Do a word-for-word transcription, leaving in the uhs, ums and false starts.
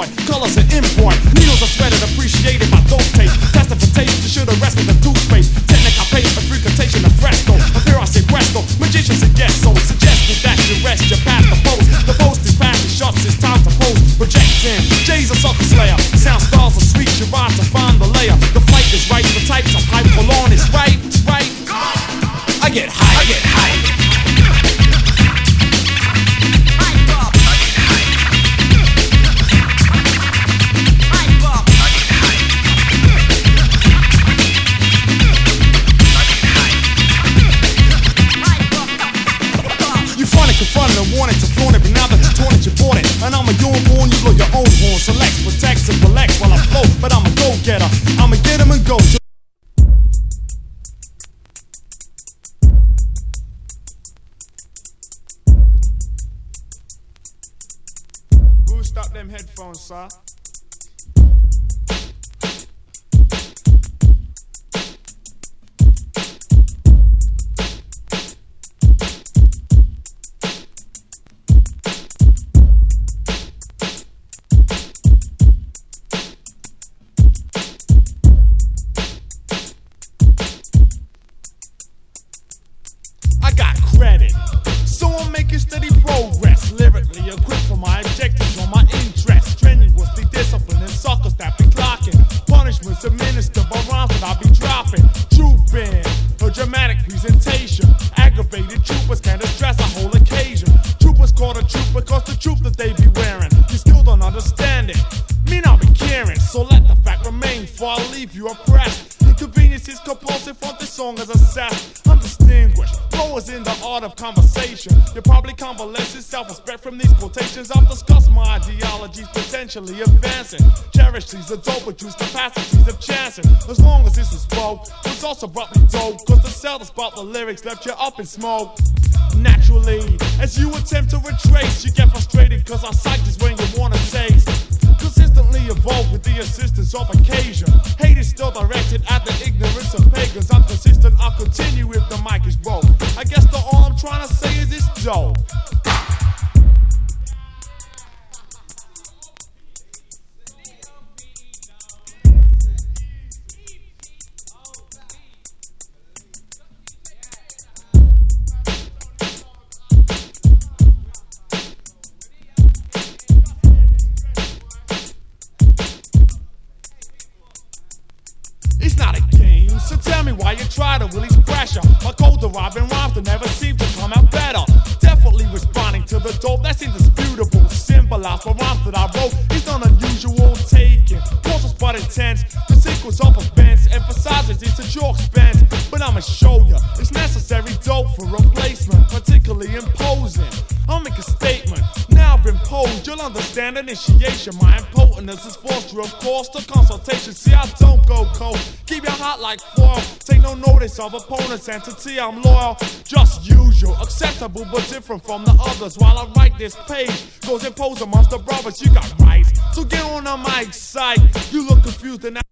colors are import. Needles are threaded, appreciated by dope taste. Tested for taste, you should arrest with the toothpaste. Technical pace, a frequentation of fresco. Up here I say presto, magician suggest so. Suggested that you rest, you pass the post. The post is past the shots, it's time to post. Projecting, Jay's a sucker slayer. Sound styles are sweet, you rise to find the layer. The flight is right, the types of pipe pull on is right, right. I get high, I get high. Confront and want it to flaunt it, but now that you torn it, you bought it. And I'm a yawn born, you blow your own horn. Select, protects, and collects while I flow. But I'm a go-getter, I'ma get him and go. Boost up them headphones, sir. So I'm making steady progress, lyrically equipped for my objectives on my interest. Strenuously disciplined and suckers that be clocking. Punishments administered by rhymes that I be dropping. Trooping, a dramatic presentation. Aggravated troopers can't stress a whole occasion. Troopers call a troop because the troop that they be wearing. You still don't understand it, me not be caring. So let the fact remain before I leave you oppressed. Inconvenience is compulsive for this song is assessed. I'm distinguished, flowers in the art of conversation. You probably convalescent self-respect from these quotations. I've discussed my ideologies potentially advancing. Cherish these adult produce capacities of chancing. As long as this is spoke, it's also brought me dope. Cause the seldom about the lyrics left you up in smoke. Naturally, as you attempt to retrace, you get frustrated cause our sight is when you wanna taste. Consistently evolve with the assistance of occasion. Hate is still directed at the ignorance of pagans. I'm consistent, I'll continue if the mic is broke. I guess the all I'm trying to say is it's dope. It's not a game, so tell me why you try to release pressure. My code deriving rhymes that never seem to come out better. Definitely responding to the dope, that's indisputable. Symbolized for rhymes that I wrote is not unusual taking. Courses but intense, the sequence of events emphasizes it's at your expense. But I'ma show ya, it's necessary dope for replacement, particularly imposing. I'll make a statement, now I've imposed, you'll understand initiation. My impotence is forced through, of course, the consultation. See, I don't go cold, keep your heart like foil. Take no notice of opponent's entity, I'm loyal. Just usual, acceptable but different from the others. While I write this page, goes imposed amongst the brothers. You got rights, so get on the mic site. You look confused and